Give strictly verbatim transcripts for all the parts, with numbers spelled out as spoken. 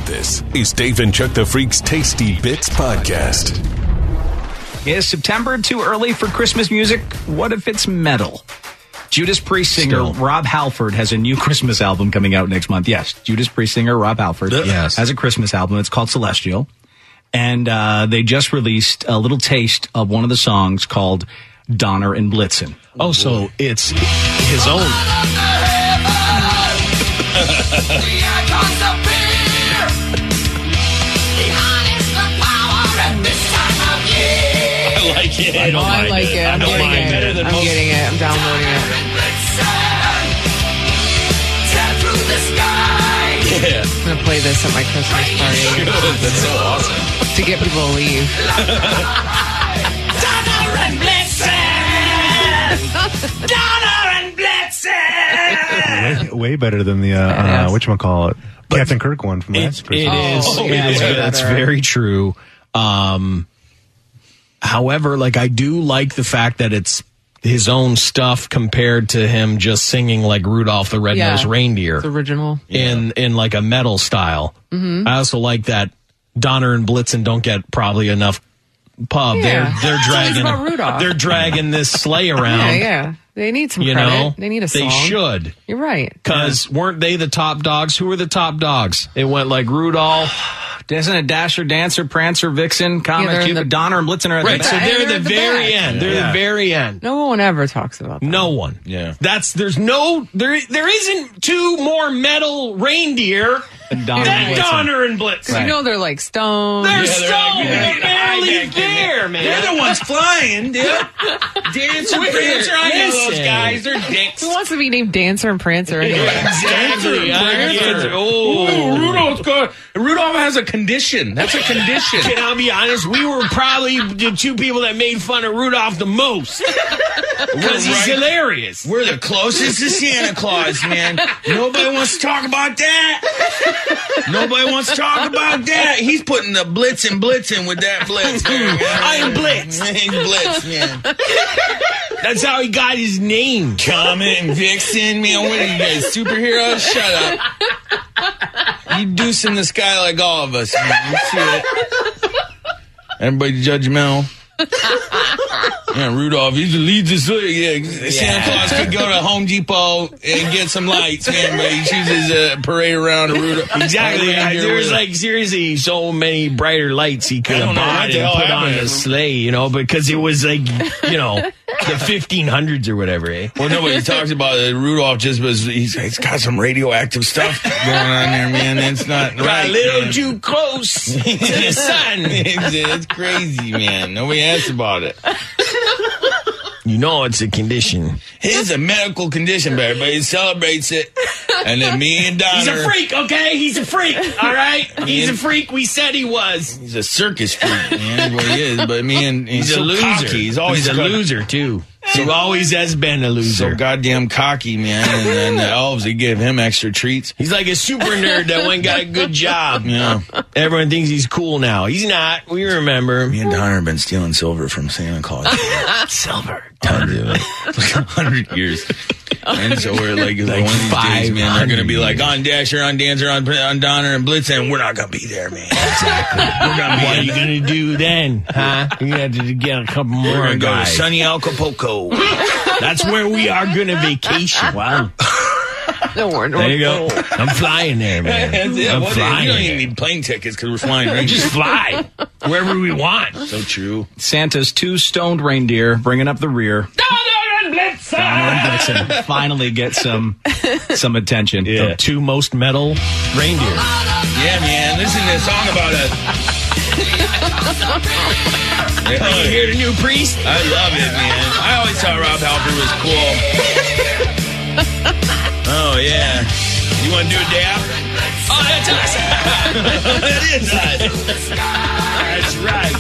This is Dave and Chuck the Freak's Tasty Bits Podcast. Is September too early for Christmas music? What if it's metal? Judas Priest singer Still. Rob Halford has a new Christmas album coming out next month. Yes, Judas Priest singer Rob Halford Yes. has a Christmas album. It's called Celestial. And uh, they just released a little taste of one of the songs called Donner and Blitzen. Oh, so it's his own. I like it. I, oh, I like it. it. I'm getting it. Better than I'm most. getting it. I'm downloading it. Yeah. I'm going to play this at my Christmas party. That's so awesome. To get people to leave. Donner and Blitzen! Donner and Blitzen! Way, way better than the, uh, uh, whatchamacallit, Captain Kirk one from last It Christmas. is. Oh, it yeah, is. way That's better. very true. Um, however, like I do like the fact that it's his own stuff compared to him just singing like Rudolph the Red-Nosed Yeah. Reindeer It's original. in in like a metal style. Mm-hmm. I also like that Donner and Blitzen don't get probably enough pub. Yeah. They're they're It's always dragging about Rudolph. they're dragging this sleigh around. Yeah, yeah. They need some You credit. know, They need a song. They should. You're right. Because weren't they the top dogs? Who were the top dogs? It went like Rudolph. Isn't it Dasher, Dancer, Prancer, Vixen, Comet, Yeah, they're in Cupid, the- Donner, and Blitzen are at Right, the so back? they're They're the at the very back. end. They're Yeah. the very end. No one ever talks about that. No one. Yeah. That's there's no there there isn't two more metal reindeer And Donner than and Blitzen. Donner and Blitz. You know they're like stoned. They're Yeah, they're so like- they're barely yeah. there, man. They're the ones flying, dude. Dancer, Wait, Prancer, I know those listen. guys. They're dicks. Who wants to be named Dancer and Prancer anyway? Exactly. I get it. Ooh, Oh, Rudolph's got, Rudolph has a condition. That's a condition. Can I be honest? We were probably the two people that made fun of Rudolph the most because he's right. hilarious. We're the closest to Santa Claus, man. Nobody wants to talk about that. Nobody wants to talk about that. He's putting the blitz and blitzing with that blitz. I am Blitz. He's blitz, man. That's how he got his name. Comet and Vixen, man. What are you guys, superheroes? Shut up. You deuce in the sky like all of us, man. You see it. Everybody judgmental. Yeah, Rudolph, he leads us. Yeah, Santa Claus could go to Home Depot and get some lights, man, but he chooses to parade around a Rudolph. Exactly. I, there's like seriously so many brighter lights he could I have don't know bought what the and hell put on happened. the sleigh, you know, because it was like, you know, the fifteen hundreds or whatever, eh? Well, nobody talks about it. Rudolph just was, he's, he's got some radioactive stuff going on there, man. That's not Got right. a little man. too close to the sun. it's, it's crazy, man. Nobody asks about it. You know it's a condition. It's a medical condition, but everybody celebrates it. And then me and Donner. He's a freak, okay? He's a freak, all right? He's a freak. We said he was. He's a circus freak, man. That's what he is. But me and he's, He's a so loser. cocky. He's always He's a got- loser, too. He always has been a loser. So goddamn cocky, man. And then the elves, they give him extra treats. He's like a super nerd that went and got a good job. Yeah. Everyone thinks he's cool now. He's not. We remember. Me and Donner have been stealing silver from Santa Claus. Silver. Tons of it. Like a hundred years. And so we're like, like one of these days, man, they're going to be like, on Dasher, on Dancer, on, on Donner, and Blitz, and we're not going to be there, man. Exactly. We're gonna be, what are you going to do then? Huh? You have to get a couple more We're going to go to guys. sunny Acapulco. That's where we are going to vacation. Wow. No, we're There you go. I'm flying there, man. Yeah, I'm what- flying you don't there. even need plane tickets because we're flying right Just fly wherever we want. So true. Santa's two stoned reindeer bringing up the rear. Donner and Blitzen finally get some some attention. The two most metal reindeer. Yeah, man. Listen to this song about it. Oh, you hear the new priest? I love it, man. I always thought Rob Halford was cool. Oh, yeah. You want to do a dab? Oh, that's us. That is us. That's right.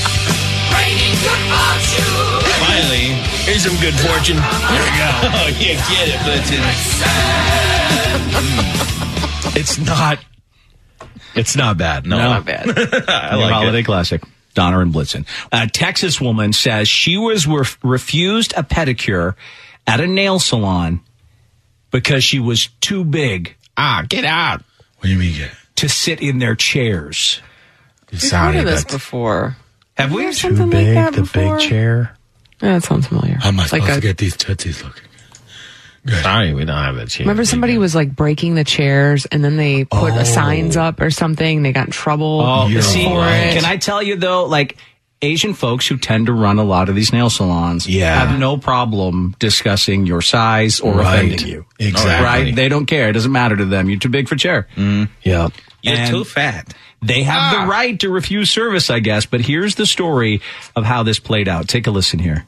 Finally. Here's some good fortune. There we go. Oh, yeah, get it, Blitzen. It's not. It's not bad. No, not bad. I Your like holiday it. classic. Donner and Blitzen. A Texas woman says she was ref- refused a pedicure at a nail salon because she was too big Ah, get out. What do you mean, get it? to sit in their chairs. We've heard of this before. Have we? Too Too big, like the before? big chair. Yeah, that sounds familiar. How am I supposed like to get these tootsies looking? Sorry, we don't have a chair. Remember somebody was like breaking the chairs and then they put oh. signs up or something. They got in trouble. Oh, You're see, right. Can I tell you though, like Asian folks who tend to run a lot of these nail salons yeah. have no problem discussing your size or right. offending you. Exactly. Right? They don't care. It doesn't matter to them. You're too big for chair. Mm. Yeah. You're and too fat. They have ah. the right to refuse service, I guess. But here's the story of how this played out. Take a listen here.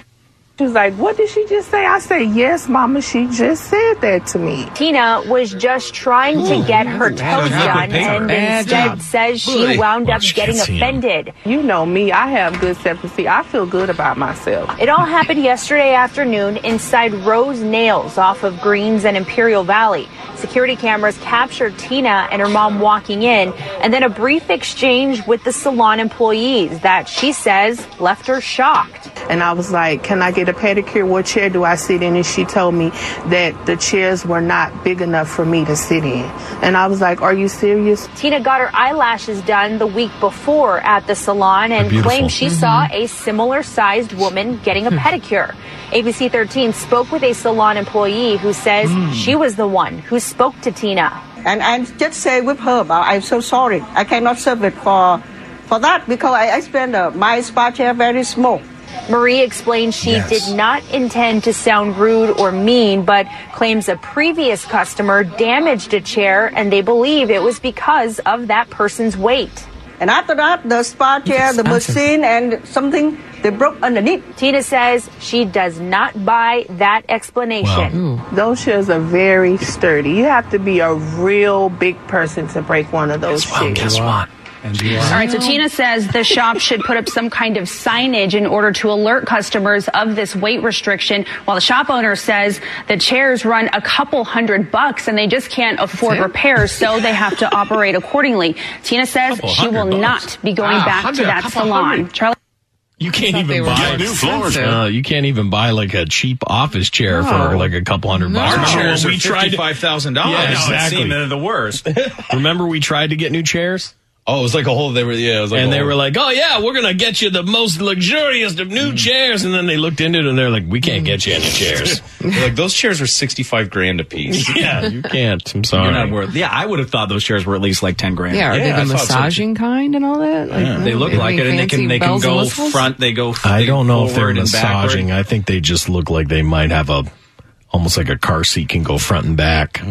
She was like, what did she just say? I said, yes, Mama, she just said that to me. Tina was just trying to get her toes done and instead says she wound up getting offended. You know me, I have good self-esteem. I feel good about myself. It all happened yesterday afternoon inside Rose Nails off of Greens and Imperial Valley. Security cameras captured Tina and her mom walking in, and then a brief exchange with the salon employees that she says left her shocked. And I was like, can I get a pedicure? What chair do I sit in? And she told me that the chairs were not big enough for me to sit in. And I was like, are you serious? Tina got her eyelashes done the week before at the salon and claimed she mm-hmm. saw a similar sized woman getting a pedicure. A B C thirteen spoke with a salon employee who says mm. she was the one who spoke to Tina. And I just say with her, I'm so sorry. I cannot serve it for for that because I, I spend uh, my spa chair very small. Marie explained she yes. did not intend to sound rude or mean, but claims a previous customer damaged a chair, and they believe it was because of that person's weight. And after that, the spa chair, the machine, and something, they broke underneath. Tina says she does not buy that explanation. Wow. Those chairs are very sturdy. You have to be a real big person to break one of those chairs. Guess what? All right, so Tina says the shop should put up some kind of signage in order to alert customers of this weight restriction, while the shop owner says the chairs run a couple hundred bucks and they just can't afford repairs, so they have to operate accordingly. Tina says she will bucks. not be going wow, back to that salon. Charlie, you can't even buy new floors. Uh, you can't even buy like a cheap office chair no. for like a couple hundred no. bucks. Our chairs are fifty-five thousand dollars. Yeah, exactly. They're the worst. Remember we tried to get new chairs? Oh, it was like a whole, they were, yeah, it was like and a they whole, were like, oh yeah, we're going to get you the most luxurious of new mm. chairs. And then they looked into it and they're like, we can't get you any chairs. Like, those chairs were sixty-five grand a piece. Yeah, you can't. I'm sorry. You're not worth, yeah, I would have thought those chairs were at least like ten grand. Yeah, are yeah, they the massaging so. kind and all that? Like, yeah. They look like it, and they can they can go front, they go I don't know if they're massaging. Backward. I think they just look like they might have a, almost like a car seat can go front and back.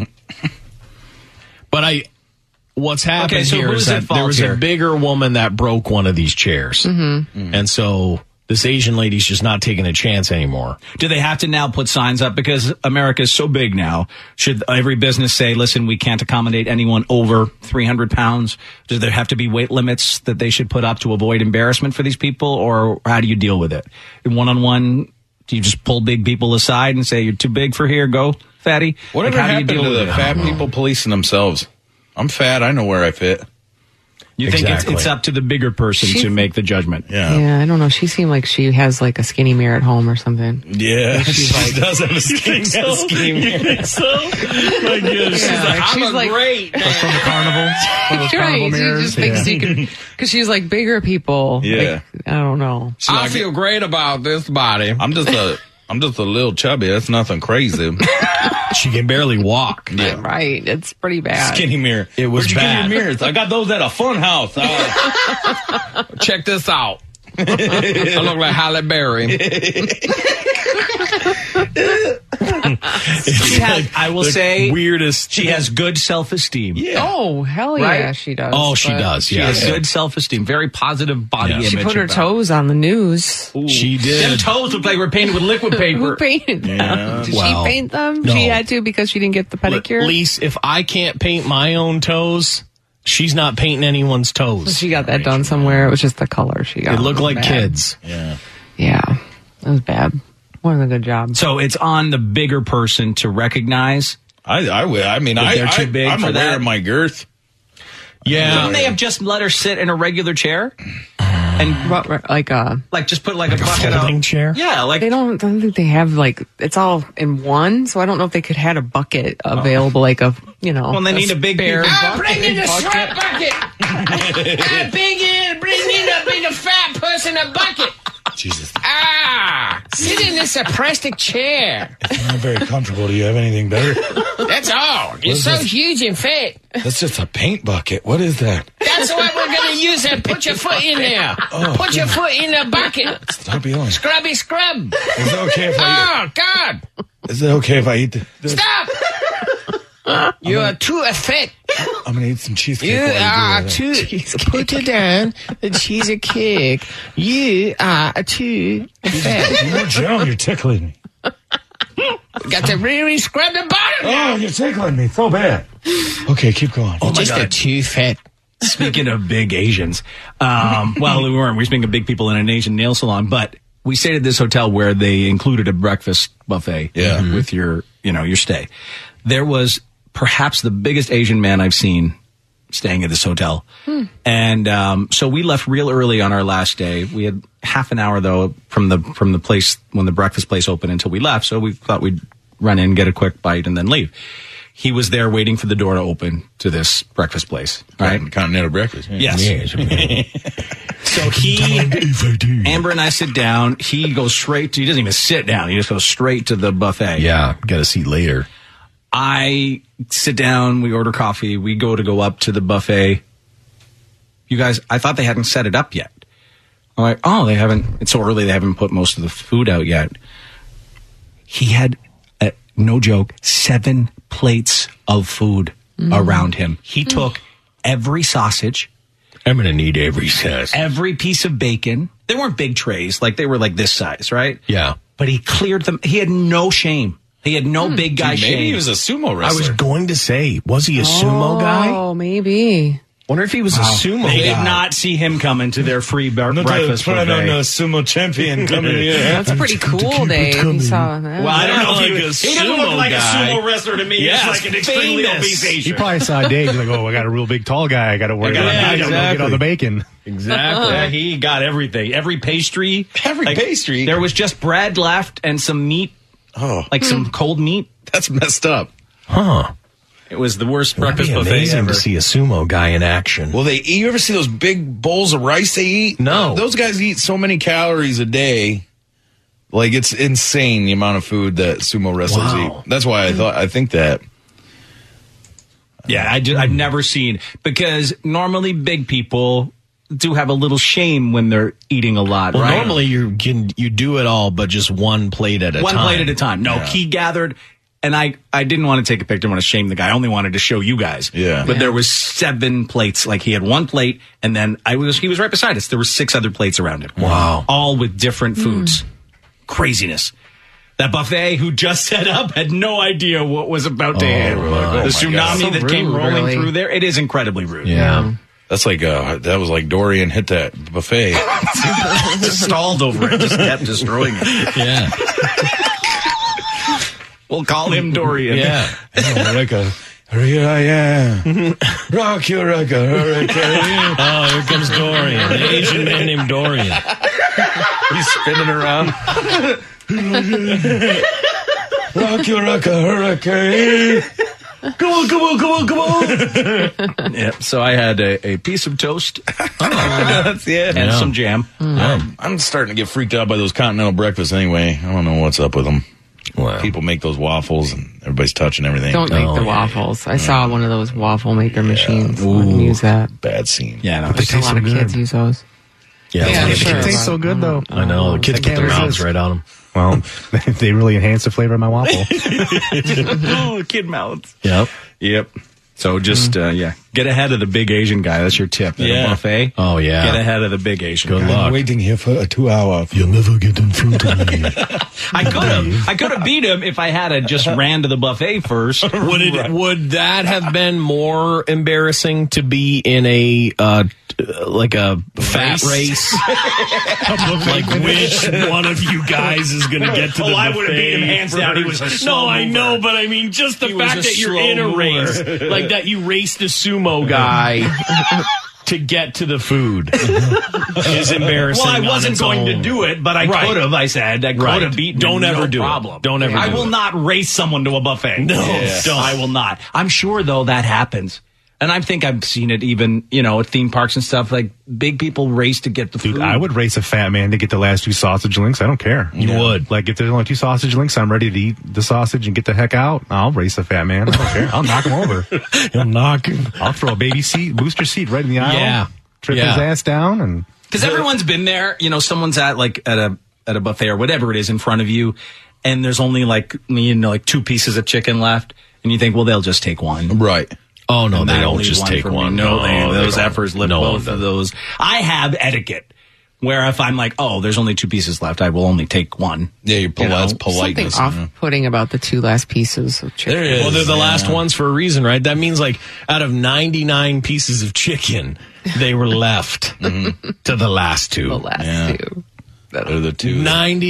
But I... What's happened okay, so here is that there was here? a bigger woman that broke one of these chairs. Mm-hmm. Mm. And so this Asian lady's just not taking a chance anymore. Do they have to now put signs up? Because America is so big now. Should every business say, listen, we can't accommodate anyone over three hundred pounds? Do there have to be weight limits that they should put up to avoid embarrassment for these people? Or how do you deal with it? One-on-one, do you just pull big people aside and say, you're too big for here, go, fatty? Whatever like, happened to the it? fat people policing themselves? I'm fat. I know where I fit. You exactly. think it's, it's up to the bigger person she, to make the judgment? Yeah. Yeah, I don't know. She seemed like she has like a skinny mirror at home or something. Yeah, she's like, she does have a skinny, so? skinny mirror. You think so? Like, yeah, she's yeah, like, I'm she's a like, great man. From the carnival. From those carnival right. mirrors. She just thinks yeah. you can, because she's like bigger people. Yeah. Like, I don't know. She's I like, feel great about this body. I'm just a, I'm just a little chubby. That's nothing crazy. She can barely walk. Yeah. Right. It's pretty bad. Skinny mirror. It was Where'd you bad. get your mirrors? I got those at a fun house. Uh, check this out. I look like Halle Berry. She has, like I will say, weirdest. She has good self-esteem. Yeah. Oh, hell yeah, right? she does. Oh, she does. She yeah. has good self-esteem. Very positive body yeah. image. She put her about. toes on the news. Ooh. She did. Them toes look like they were painted with liquid paper. Who painted them? Yeah. Did well, she paint them? No. She had to because she didn't get the pedicure. Lise, if I can't paint my own toes, she's not painting anyone's toes. So she got that done somewhere. It was just the color she got. It looked like bad. kids. Yeah. Yeah. That was bad. Wasn't a good job. So it's on the bigger person to recognize. I, I, I mean, I, they're too I, big I'm for aware that. of my girth. Yeah. Couldn't they have just let her sit in a regular chair? and What, like a like just put like, Like a a bucket folding out. chair? Yeah, like they don't. I don't think they have like it's all in one. So I don't know if they could had a bucket available, like a you know. well, they need a big spare big I'll bring in the bucket. strap bucket. I'll bring in, bring in a big fat person a bucket. Jesus. Ah, sit in this uh, plastic chair. It's not very comfortable. Do you have anything better? That's all. You're is so this? huge and fat. That's just a paint bucket. What is that? That's what we're going to use it. Put your foot in there. Oh, Put your foot in the bucket. Stop yelling. Scrubby scrub. Is it okay if I Oh, God. eat? Is it okay if I eat the, this? Stop. You are too fat. I'm gonna eat some cheesecake. You while are do too. that. Put it down. The cheese cake. You are too fat. You won't Joan, you're tickling me. Got to really scrub the bottom. Oh, you're tickling me so bad. Okay, keep going. Oh my Just a God. too fat. Speaking of big Asians, um, well, we weren't. We were speaking of big people in an Asian nail salon, but we stayed at this hotel where they included a breakfast buffet Yeah. with your, you know, your stay. There was perhaps the biggest Asian man I've seen staying at this hotel. Hmm. And um, so we left real early on our last day. We had half an hour, though, from the from the place when the breakfast place opened until we left. So we thought we'd run in, get a quick bite, and then leave. He was there waiting for the door to open to this breakfast place, right? Continental breakfast. Yeah. Yes. So he, Amber and I sit down. He goes straight to, he doesn't even sit down. He just goes straight to the buffet. Yeah, got a seat later. I sit down. We order coffee. We go to go up to the buffet. You guys, I thought they hadn't set it up yet. I'm like, oh, they haven't, it's so early. They haven't put most of the food out yet. He had, uh, no joke, seven plates of food around him. He took every sausage, I'm gonna need every sass. every piece of bacon. They weren't big trays, like they were like this size, right? Yeah. But he cleared them. He had no shame. He had no big guy Maybe shame. he was a sumo I wrestler. was going to say, was he a sumo guy? Oh, maybe. Wonder if he was a sumo They guy. did not see him coming to their free bar- breakfast buffet. sumo champion coming here. That's pretty cool, Dave. You saw that. Well, I don't know if he Like was. a He doesn't look sumo like guy. a sumo wrestler to me. Yes, He's like an extremely famous. obese He Asian. probably saw Dave. He's like, oh, I got a real big tall guy. I got to worry I gotta- about. yeah, I gotta go get exactly. all the bacon. Exactly. Yeah, he got everything. Every pastry. Every pastry? There was just bread left and some meat, Oh, like some cold meat. that's messed up. Huh. It was the worst That'd breakfast be buffet amazing ever. to see a sumo guy in action. Well, they you ever see those big bowls of rice they eat? No. Those guys eat so many calories a day. Like it's insane the amount of food that sumo wrestlers Wow. eat. That's why I thought I think that. Yeah, I just, I've never seen, because normally big people do have a little shame when they're eating a lot, Well, right? normally you can you do it all, but just one plate at a One time. plate at a time. No, Yeah. he gathered, and I, I didn't want to take a picture. I want to shame the guy. I only wanted to show you guys. Yeah. But there was seven plates. Like he had one plate, and then I was he was right beside us. There were six other plates around him. Wow. All with different foods. Craziness. That buffet who just set up had no idea what was about to Oh, hit. my The God. tsunami So that came rude, rolling really. through there. It is incredibly rude. Yeah. That's like uh, that was like Dorian hit that buffet. Just stalled over it. Just kept destroying it. Yeah. We'll call him Dorian. Yeah. Eureka. Here I am. Rock Eureka. Hurricane. Oh, here comes Dorian. The Asian man named Dorian. He's spinning around. Rock Eureka. Hurricane. Come on, come on, come on, come on. Yep. So I had a, a piece of toast That's it. and Yeah. some jam. I'm, I'm starting to get freaked out by those continental breakfasts anyway. I don't know what's up with them. Wow. People make those waffles and everybody's touching everything. Don't make Oh, the yeah, waffles. I saw one of those waffle maker machines. Wouldn't use that. Bad scene. Yeah, no. They A taste lot so of good. kids use those. Yeah, Yeah, that's sure. what It the tastes kids- so good though. I know. The kids I put can't their mouths resist. right on them. Well, they really enhance the flavor of my waffle. Oh, kid mouths. Yep. Yep. So just, uh, yeah, get ahead of the big Asian guy. That's your tip. At Yeah. a buffet. Oh, yeah. Get ahead of the big Asian Good guy. luck. I'm waiting here for a two hour. You'll never get in front of me. I could have, I could have beat him if I had a just ran to the buffet first. Would it? Would that have been more embarrassing to be in a uh, t- like a fat race? Like which one of you guys is going to get to the Oh, I buffet? would've beat him hands down. He was a first? slow No, I mover. know, but I mean just the He was fact a that you're slow in a mover. race, like that you raced a sumo guy to get to the food is embarrassing. Well, I on wasn't its going own. to do it, but I Right. could have. I said I could Right. have beaten. Don't him, ever no do it. problem. Don't ever I do will it. not race someone to a buffet. No. Yes. Don't. I will not. I'm sure though that happens. And I think I've seen it even, you know, at theme parks and stuff. Like big people race to get the food. Dude, I would race a fat man to get the last two sausage links. I don't care. You Yeah. would. Like if there's only two sausage links, I'm ready to eat the sausage and get the heck out. I'll race a fat man. I don't care. I'll knock him over. You'll knock him. I'll throw a baby seat, booster seat right in the aisle. Yeah. Trip Yeah. his ass down and Because everyone's been there. You know, someone's at like at a at a buffet or whatever it is in front of you, and there's only like you know like two pieces of chicken left, and you think, well, they'll just take one. Right. Oh, no, And they that'll don't leave just one take for me. one. No, they, No, they those don't. efforts live No one both of does. those. I have etiquette where if I'm like, oh, there's only two pieces left, I will only take one. Yeah, you're pol- You know, that's politeness. Something off-putting about the two last pieces of chicken. There is. Well, they're the Yeah. last ones for a reason, right? That means like out of ninety-nine pieces of chicken, they were left to the last two. The last Yeah. two. They're the two.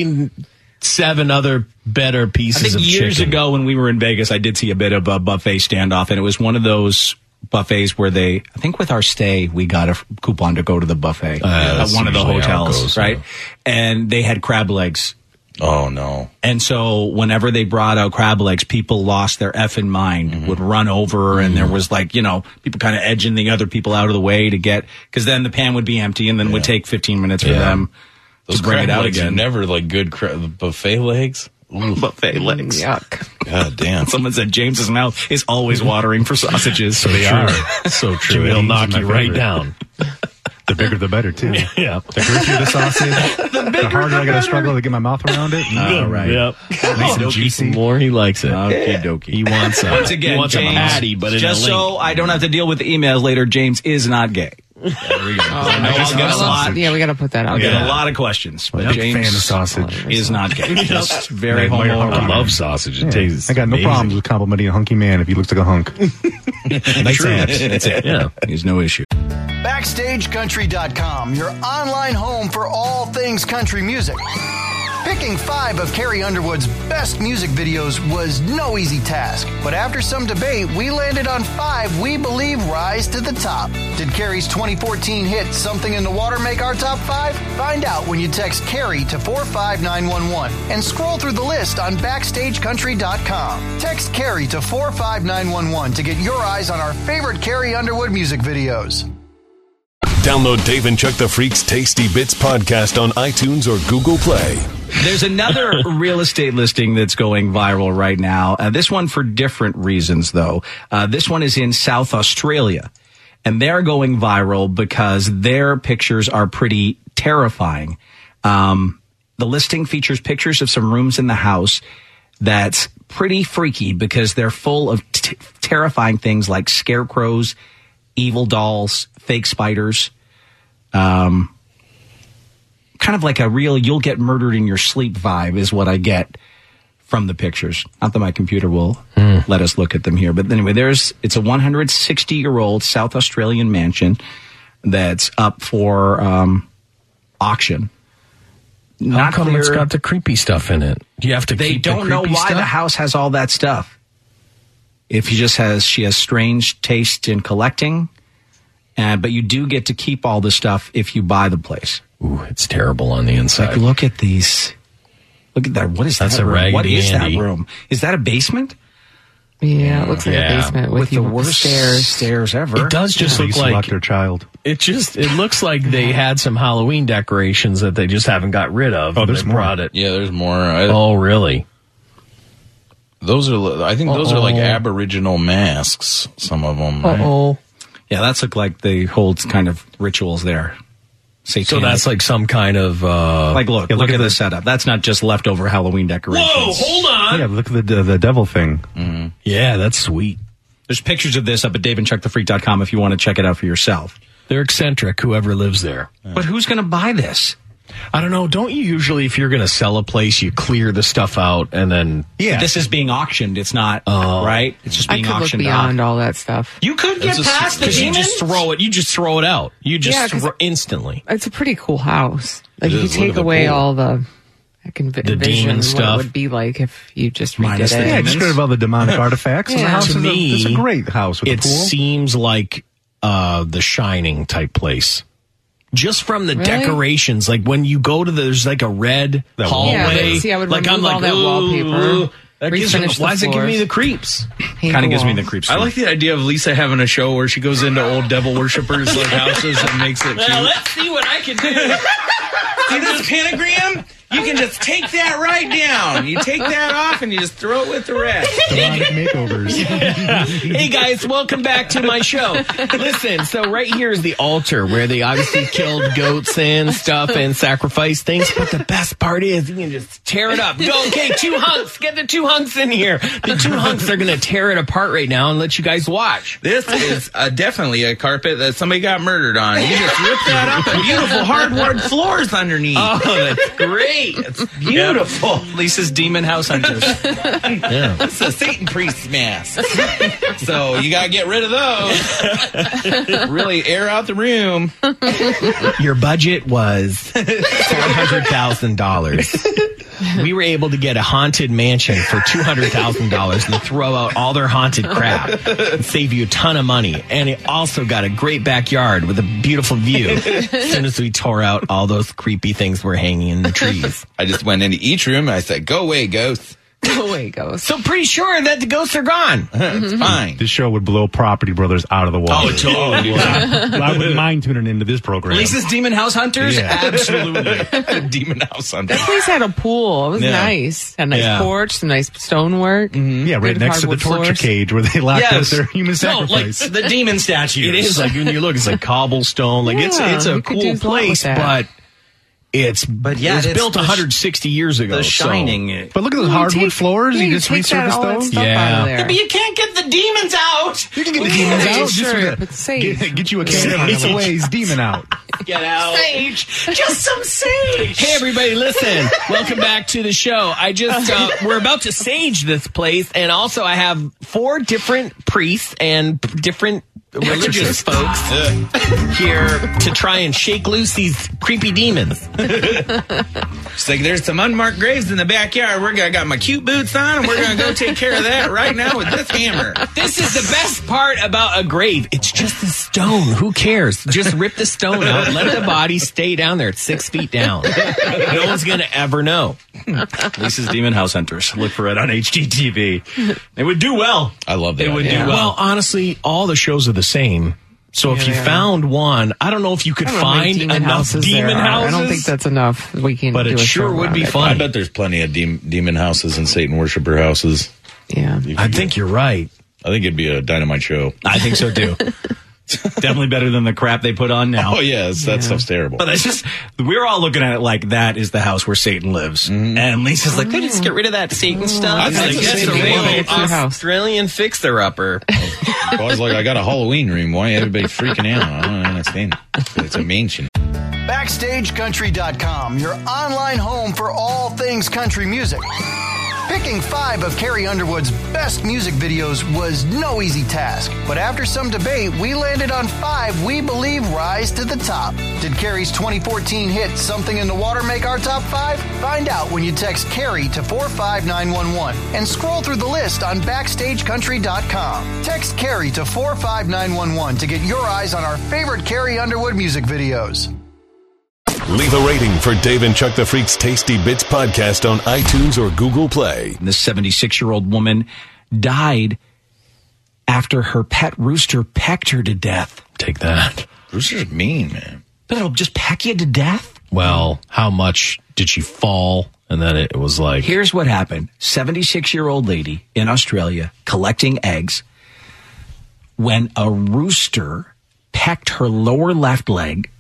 ninety-seven other better I pieces think of years chicken. ago when we were in Vegas, I did see a bit of a buffet standoff, and it was one of those buffets where they, I think with our stay, we got a f- coupon to go to the buffet Uh, at that's one of the usually how it hotels, goes, right? yeah. And they had crab legs. Oh, no. And so whenever they brought out crab legs, people lost their effing mind, Mm-hmm. would run over, and there was like, you know, people kind of edging the other people out of the way to get, because then the pan would be empty and then would take fifteen minutes for Yeah. them Those to bring crab it out legs again. are never like good cra- buffet legs. Ooh, Buffet legs. Yuck. God damn. Someone said James's mouth is always watering for sausages. So they are. So true. They'll Jimmy's knock my you right favorite. down. the bigger the better too. Yeah. The grittier the sausage, the, harder I gotta struggle to get my mouth around it. All right. Yep. Nice and juicy. The more he likes it. Okie dokie. He wants a, Once again, he wants James, a patty, but in just a link. so I don't have to deal with the emails later, James is not gay. There we go. I know I'll get a lot. Yeah, we got to put that out I'll get there. a lot of questions, but Big James fan of sausage. is not gay. Just very Like, like, homo. I love sausage. It Yeah. tastes I got no amazing. problems with complimenting a hunky man if he looks like a hunk. Nice abs. That's it. Yeah. There's no issue. Backstage Country dot com, your online home for all things country music. Picking five of Carrie Underwood's best music videos was no easy task, but after some debate, we landed on five we believe rise to the top. Did Carrie's twenty fourteen hit Something in the Water make our top five? Find out when you text Carrie to four five nine one one and scroll through the list on Backstage Country dot com. Text Carrie to four five nine one one to get your eyes on our favorite Carrie Underwood music videos. Download Dave and Chuck the Freak's Tasty Bits podcast on iTunes or Google Play. There's another real estate listing that's going viral right now. Uh, this one for different reasons, though. Uh, this one is in South Australia, and they're going viral because their pictures are pretty terrifying. Um, the listing features pictures of some rooms in the house that's pretty freaky because they're full of t- terrifying things like scarecrows, evil dolls, fake spiders. Um, kind of like a real you'll get murdered in your sleep vibe is what I get from the pictures. Not that my computer will mm. let us look at them here. But anyway, there's it's a one hundred sixty year old South Australian mansion that's up for um, auction. How Not come clear. it's got the creepy stuff in it? Do you have to They keep don't the know creepy why stuff? the house has all that stuff. If he just has, she has strange taste in collecting, uh, but you do get to keep all the stuff if you buy the place. Ooh, it's terrible on the inside. Like, look at these. Look at that. What is That's that a room? Raggedy What is Andy. that room? Is that a basement? Yeah, it looks like Yeah. a basement with, With you the worst stairs. stairs ever. It does just Please look like select their child. it. Just it looks like they had some Halloween decorations that they just haven't got rid of. Oh, and there's they more. brought it. Yeah, there's more. I, Oh, really? Those are, I think those are like Uh-oh. Aboriginal masks, some of them. Uh Right? oh. Yeah, that's look like they hold kind of rituals there. Satanic. So that's like some kind of uh like look, Yeah, look, look at at the the- setup. That's not just leftover Halloween decorations. Whoa, hold on. Yeah, look at the the devil thing. Yeah, that's sweet. There's pictures of this up at dave and chuck the freak dot com if you want to check it out for yourself. They're eccentric, whoever lives there. But who's going to buy this? I don't know. Don't you usually, if you're going to sell a place, you clear the stuff out and then Yeah, this is being auctioned. It's not right. It's just I being could look auctioned beyond off. all that stuff. You could get It's a- past the 'cause you demons. just throw it. You just throw it out. You just Yeah, 'cause throw instantly. It's a pretty cool house. Like It if you is. Look at take the away pool. all the, I can vi- The envision demon what stuff. it would be like if you just redid Minus the it. Yeah, demons. just rid of all the demonic artifacts. And the Yeah. house To is a, me, it's a great house with It a pool. seems like uh, The Shining type place. Just from the Really? decorations, like when you go to the, there's like a red That hallway. Yeah, see, I would like I'm remove all like, that ooh, wallpaper, that gives me, refinish the why does it give me floors. the creeps? Paint Kind the of gives me wall. the creeps. I too. like the idea of Lisa having a show where she goes into old devil worshippers like houses and makes it cute. let's see what I can do. See this pentagram? You can just take that right down. You take that off and you just throw it with the rest. Demonic makeovers. Hey guys, welcome back to my show. Listen, so right here is the altar where they obviously killed goats and stuff and sacrificed things. But the best part is you can just tear it up. Go, okay, two hunks. Get the two hunks in here. The two hunks are going to tear it apart right now and let you guys watch. This is uh, definitely a carpet that somebody got murdered on. You just rip that up and beautiful hardwood floors underneath. Oh, that's great. It's beautiful. Yep. Lisa's Demon House Hunters. Yeah. It's a Satan priest mask. So you got to get rid of those. Really air out the room. Your budget was four hundred thousand dollars. We were able to get a haunted mansion for two hundred thousand dollars and throw out all their haunted crap and save you a ton of money. And it also got a great backyard with a beautiful view as soon as we tore out all those creepy things we're hanging in the trees. I just went into each room and I said, go away, ghosts. Go away, ghost. So pretty sure that the ghosts are gone. It's fine. This show would blow Property Brothers out of the water. Oh, totally. I wouldn't mind tuning into this program. Lisa's Demon House Hunters? Yeah. Absolutely. Demon house on That place had a pool. It was Yeah. nice. Had a nice Yeah. porch, some nice stonework. Yeah, right Good next to the hardwood torture floors. cage where they locked Yes. up their human No, like sacrifice. The demon statues. It is like when you look, it's like cobblestone. Like it's Yeah, it's a you could cool do a lot with place, that. but it's But yeah, it was it's built the one sh- hundred sixty years ago. The so- Shining. But look at those You hardwood take- floors. yeah, you you just take that, resurface all that those. stuff Yeah. out of there. But you can't get the demons out. You can get the Yeah, demons out. Just sure, for the- but sage. Get, get you a can Sage. of Hathaway's demon out. Get out. Sage. Just some sage. Hey everybody, listen. Welcome back to the show. I just uh, we're about to sage this place, and also I have four different priests and p- different religious folks here to try and shake loose these creepy demons. It's like there's some unmarked graves in the backyard. We're gonna got my cute boots on, and we're gonna go take care of that right now with this hammer. This is the best part about a grave. It's just a stone. Who cares? Just rip the stone out. Let the body stay down there. It's six feet down. No one's gonna ever know. Lisa's Demon House Hunters. Look for it on H G T V. They would do well. I love that. They would idea. do Well, well. honestly, all the shows are the same. So if Yeah, you they are. found one, I don't know if you could I don't know how many find demon enough houses demon there are. houses. I don't think that's enough. We can But do it a sure show would around be it. fun. I bet there's plenty of dem- demon houses and Satan worshiper houses. Yeah. I think you're right. I think it'd be a dynamite show. I think so too. Definitely better than the crap they put on now. Oh yes, that stuff's terrible. But that's just, we're all looking at it like that is the house where Satan lives. And Lisa's like, they just get rid of that Satan stuff. I It's think like, the yes, same a thing. real It's your house. Australian fixer-upper. I was like, I got a Halloween room. Why everybody freaking out? I don't understand. It's a mansion. Backstage Country dot com, your online home for all things country music. Picking five of Carrie Underwood's best music videos was no easy task, but after some debate, we landed on five we believe rise to the top. Did Carrie's twenty fourteen hit Something in the Water make our top five? Find out when you text Carrie to four five nine one one and scroll through the list on Backstage Country dot com. Text Carrie to four five nine one one to get your eyes on our favorite Carrie Underwood music videos. Leave a rating for Dave and Chuck the Freak's Tasty Bits podcast on iTunes or Google Play. This seventy-six-year-old woman died after her pet rooster pecked her to death. Take that. Rooster's mean, man. But it'll just peck you to death? Well, how much did she fall? And then it was like... Here's what happened. seventy-six-year-old lady in Australia collecting eggs when a rooster pecked her lower left leg,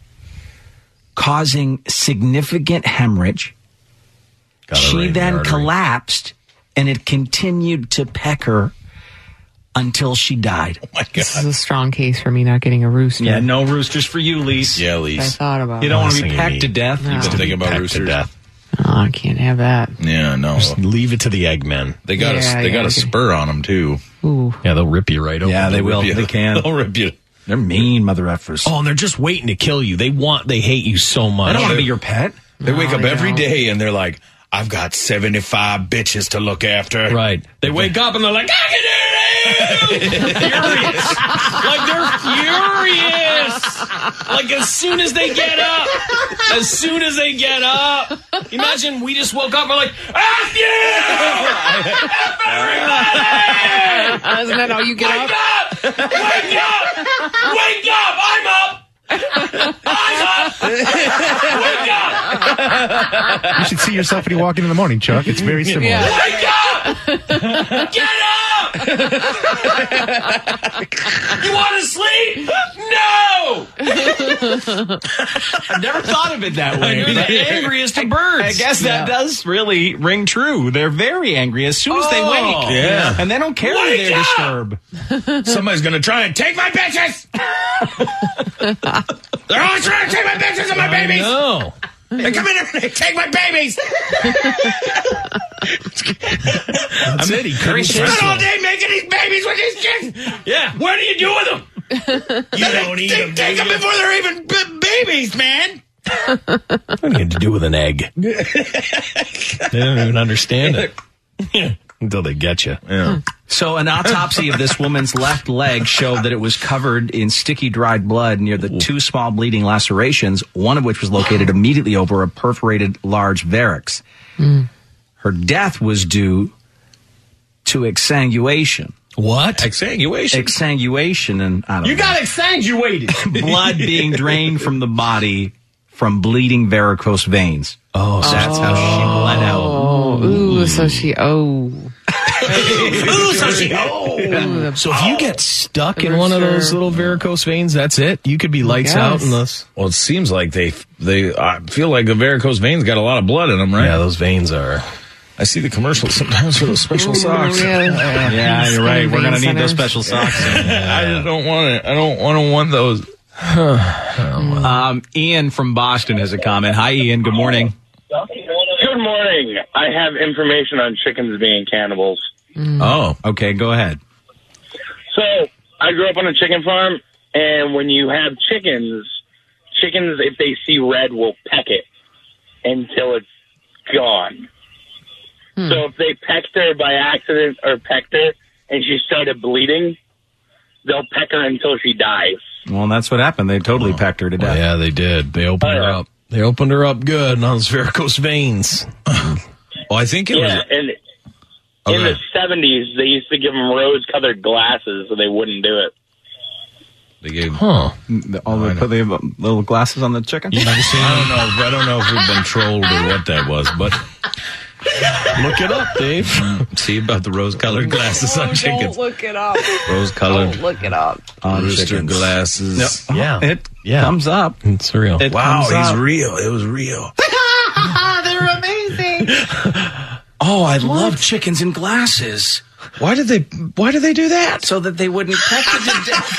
causing significant hemorrhage. Got a She ring then artery. collapsed, and it continued to peck her until she died. Oh my This is God. a strong case for me not getting a rooster. Yeah, no roosters for you, Lise. Yeah, I Lise. thought about You it. don't want Last to be thing you pecked need. to death. No. You Been just thinking about Pecked to roosters. death. Oh, I can't have that. Yeah, no. Leave it to the Eggmen. They got Yeah, a they yeah, got a okay. spur on them too. Ooh. Yeah, they'll rip you right open. Yeah, they will. Rip you. They can. They'll rip you. They're mean mother effers. Oh, and they're just waiting to kill you. They want, they hate you so much. I don't want to be your pet. They wake No, up they every don't. day and they're like, I've got seventy-five bitches to look after. Right. They wake up and they're like, I can do it! Furious. Like they're furious. Like as soon as they get up. As soon as they get up. Imagine we just woke up and we're like, F you! F everybody! Isn't that how you get Wake up? up! Wake up! Wake up! I'm up! I'm up! Wake up! You should see yourself when you walk in in the morning, Chuck. It's very similar. Yeah. Wake up! Get up! You want to sleep? No! I've never thought of it that way. You're the angriest of birds. I guess that does really ring true. They're very angry as soon as they Oh, wake. yeah. And they don't care that Wake they're up! disturbed. Somebody's going to try and take my bitches. They're always trying to take my bitches and my babies. No. They come in and they take my babies. That's it. He couldn't Spent all day making these babies with these kids. Yeah. What do you do with them? You don't eat They them. take them before they're even b- babies, man. What do you have to do with an egg? They don't even understand it. Until they get you. Yeah. So an autopsy of this woman's left leg showed that it was covered in sticky dried blood near the two small bleeding lacerations, one of which was located immediately over a perforated large varix. Mm. Her death was due to exsanguation. What? Exsanguation. Exsanguation, and I don't You know. got exsanguated. blood being drained from the body from bleeding varicose veins. Oh, So that's how she bled out. Oh, ooh, so she, oh. Ooh, so she, Ooh, So if you get stuck in For one of sure. those little varicose veins, that's it. You could be lights out guess. in this. Well, it seems like they they I feel like a varicose veins got a lot of blood in them, right? Yeah, those veins are. I see the commercials sometimes for those special socks. Yeah, Yeah, you're right. We're gonna Vein need those centers. special socks. I just don't want it. I don't want to want those. Um, Ian from Boston has a comment. Hi, Ian. Good morning. Good morning. I have information on chickens being cannibals. Oh, okay. Go ahead. So, I grew up on a chicken farm, and when you have chickens, chickens, if they see red, will peck it until it's gone. Hmm. So if they pecked her by accident or pecked her and she started bleeding, they'll peck her until she dies. Well, that's what happened. They totally pecked her to Well, death. yeah, they did. They opened her up. They opened her up good on those varicose veins. Well, I think it Yeah, was. and Oh, in go the ahead. seventies, they used to give them rose-colored glasses so they wouldn't do it. They gave. Huh. The- All the, put the little glasses on the chicken. I don't know. I don't know if we've been trolled or what that was, but Look it up, Dave. see about the rose-colored glasses on chickens. look it up. Rose-colored Look it up. On rooster chickens. glasses. Yeah. It Yeah. comes up. It's real. It Wow, comes he's up. real. It was real. They're amazing. Oh, I love chickens in glasses. Why did they? Why did they do that? So that they wouldn't peck you to death.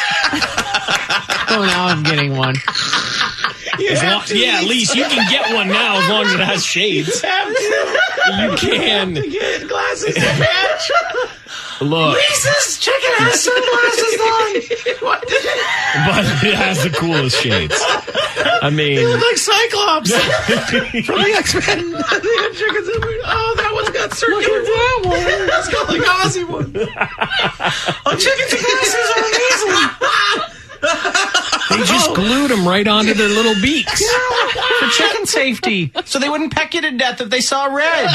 Oh, now I'm getting one. As long- yeah, at least you can get one now as long as it has shades. You can. Get glasses to match. Look. Lisa's chicken has sunglasses on. What did it? But it has the coolest shades. I mean, Like Cyclops from the X-Men. They had chickens. In there. Oh, that one's got circular. That one. That's got the Aussie one. Oh, chickens and glasses are amazing. they just glued them right onto their little beaks. For chicken safety. So they wouldn't peck you to death if they saw red.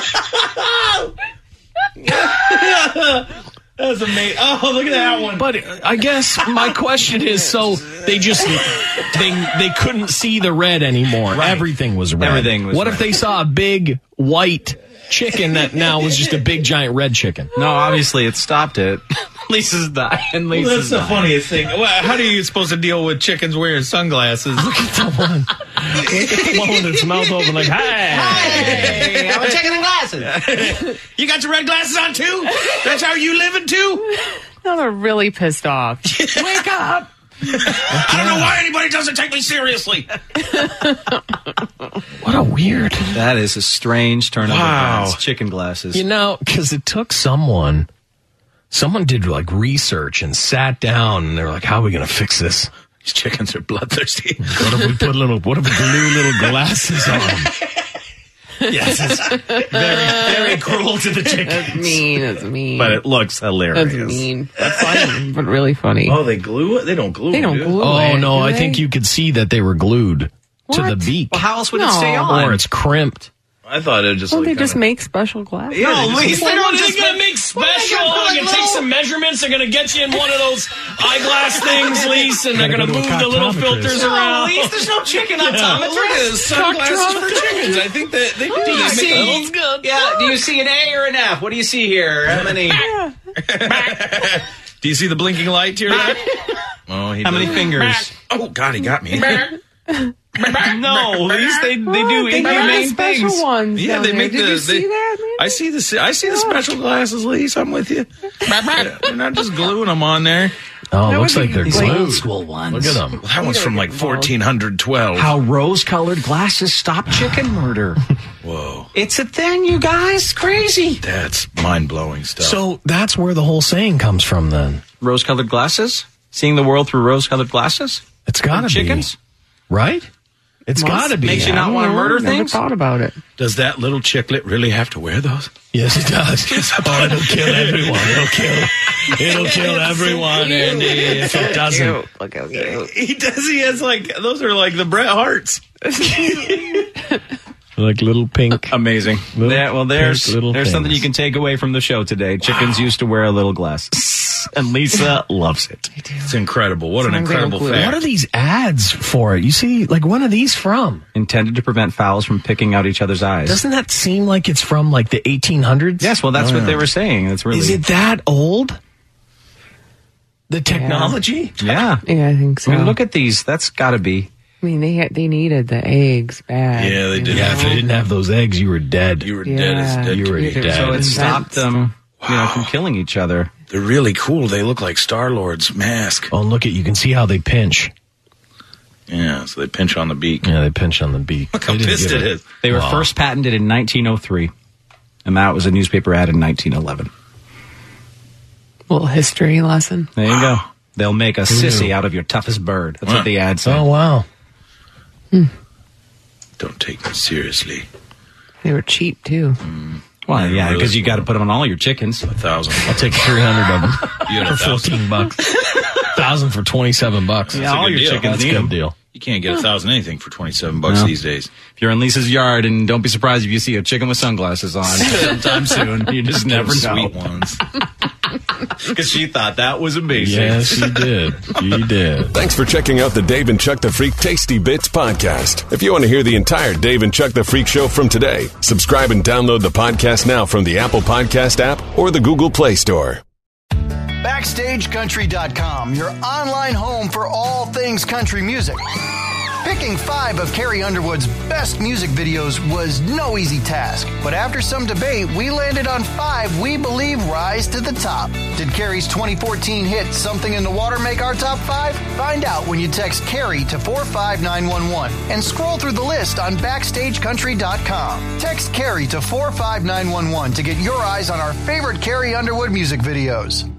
That's amazing. Oh, look at that one. But I guess my question is, so they just they they couldn't see the red anymore. Everything was red. Everything was What if red. they saw a big white chicken that now was just a big giant red chicken? No, obviously it stopped it. Lisa's dying. Lisa's Well, that's the dying. funniest thing. Well, how are you supposed to deal with chickens wearing sunglasses? Look at the one. Look at the one with its mouth open like, hey. Hey, I'm a chicken in glasses. You got your red glasses on too? That's how you living too? Now they're really pissed off. Wake up. I don't know why anybody doesn't take me seriously. What a weird. That is a strange turn of Wow. events. Chicken glasses. You know, because it took someone, someone did like research and sat down and they were like, how are we going to fix this? These chickens are bloodthirsty. What if we put little, what if we glue little glasses on them? Yes, it's very, very cruel to the chickens. That's mean. That's mean. But it looks hilarious. That's mean. That's funny, but really funny. Oh, they glue it? They don't glue They it, don't do glue Oh, it. no, do I they? think you could see that they were glued to What? the beak. Well, how else would it No. stay on? Or it's crimped. I thought it just Well, like they kinda- just make special glass. Yeah, they No, just- Lisa, What they are don't they just going to make- make special? They're going to take some measurements. They're going to get you in one of those eyeglass things, Lisa, and they're going to go to a move the little optometrist. filters No, around. Lisa, there's no chicken Look at optometrist. this, sunglasses for chickens. I think that they do. Do you They see? make a- Yeah. Do you see an A or an F? What do you see here? How many? Do you see the blinking light here? Oh, he How many does. fingers? Oh, God, he got me. No, these they they do What? They got the inhumane special things. ones. Yeah, down they there. make Did the. you they, see that? Man? I see the. I see the special glasses, Lise. I'm with you. Yeah, they're not just gluing them on there. Oh, That looks would like be they're These glued. old school ones. Look at them. Well, that one's from like fourteen twelve. How rose-colored glasses stop chicken murder. Whoa, It's a thing, you guys. Crazy. that's mind blowing stuff. So that's where the whole saying comes from then. Rose-colored glasses? Seeing the world through rose-colored glasses? It's got to be. Chickens? Right? It's Must- got to be. Makes you I not don't want to know. murder Never things? thought about it. does that little chicklet really have to wear those? Yes, it does. Oh, it'll kill everyone. It'll kill. It'll kill everyone, Andy. If it doesn't. Look how cute. He does. He has like those are like the Bret Harts. Like little pink. Amazing. Little There, well, there's pink little there's something things. you can take away from the show today. Chickens used to wear a little glass. And Lisa loves it. It's incredible. What an Sometimes they don't incredible glue it. fact. What are these ads for? You see, like, when are these from? Intended to prevent fowls from picking out each other's eyes. Doesn't that seem like it's from like the eighteen hundreds? Yes, well, that's Oh, what yeah. they were saying. That's really. Is it that old? The technology? Yeah. Yeah, I think so. I mean, look at these. That's got to be. I mean, they had, they needed the eggs bad. Yeah, they you did. know? Yeah, if they didn't have those eggs, you were dead. You were dead as Yeah. dead. You were to me. dead. So it Invent stopped them, you know, from killing each other. They're really cool. They look like Star Lord's mask. Oh, and look at, you can see how they pinch. Yeah, so they pinch on the beak. Yeah, they pinch on the beak. Look how They didn't pissed give it is. They were Wow. first patented in nineteen oh three, and that was a newspaper ad in nineteen eleven. Little history lesson. There you go. They'll make a sissy out of your toughest bird. That's Wow. what the ad said. Oh, wow. Don't take me seriously. They were cheap too. Well, yeah, Really because you cool. got to put them on all your chickens. A thousand. I'll take three hundred of them You had a for thousand. fourteen bucks. Thousand for twenty-seven bucks. Yeah, That's a all good your deal. chickens That's a need good them. deal. You can't get a thousand anything for twenty-seven bucks No. these days. If you're in Lisa's yard, and don't be surprised if you see a chicken with sunglasses on sometime soon. You just never know. Sweet ones. Because she thought that was amazing. Yes, you did. You did. Thanks for checking out the Dave and Chuck the Freak Tasty Bits podcast. If you want to hear the entire Dave and Chuck the Freak show from today, subscribe and download the podcast now from the Apple Podcast app or the Google Play Store. Backstage Country dot com, your online home for all things country music. Picking five of Carrie Underwood's best music videos was no easy task, but after some debate, we landed on five we believe rise to the top. Did Carrie's twenty fourteen hit Something in the Water make our top five? Find out when you text Carrie to four five nine one one and scroll through the list on Backstage Country dot com. Text Carrie to four five nine one one to get your eyes on our favorite Carrie Underwood music videos.